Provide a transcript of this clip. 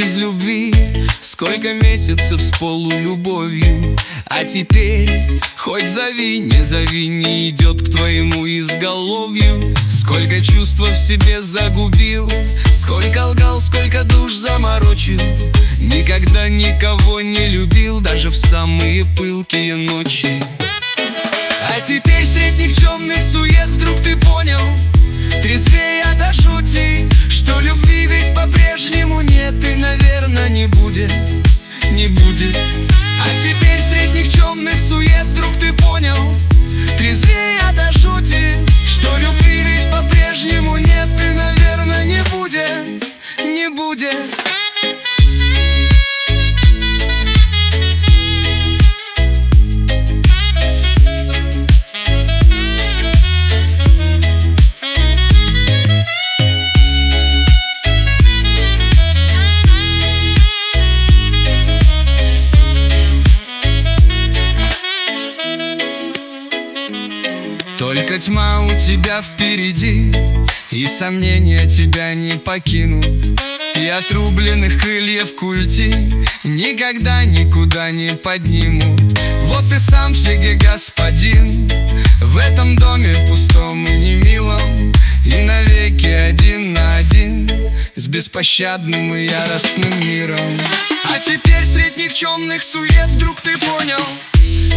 без любви, сколько месяцев с полулюбовью. А теперь хоть зови, не идет к твоему изголовью. Сколько чувств в себе загубил, сколько лгал, сколько душ заморочил. Никогда никого не любил, даже в самые пылкие ночи. А теперь среди никчемных сует вдруг ты понял, трезвея до жути, что любви ведь по-прежнему нет и, наверное, не будет, не будет. А теперь среди никчемных сует вдруг ты понял, трезвея до жути, что любви ведь по-прежнему нет и, наверное, не будет, не будет. Только тьма у тебя впереди, и сомнения тебя не покинут. И отрубленных крыльев культи никогда никуда не поднимут. Вот ты сам себе господин в этом доме пустом и немилом, и навеки один на один с беспощадным и яростным миром. А теперь среди никчемных сует вдруг ты понял,